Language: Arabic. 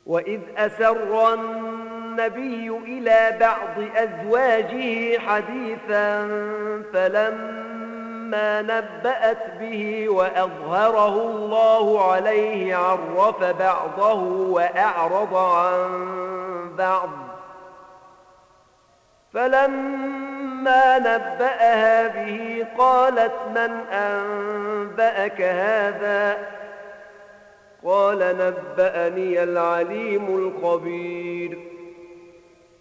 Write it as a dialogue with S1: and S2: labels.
S1: وإذ أسر النبي إلى بعض أزواجه حديثا فلما نبأت به وأظهره الله عليه عرف بعضه وأعرض عن بعض فلما نبأها به قالت من أنبأك هذا قال نبأني العليم الخبير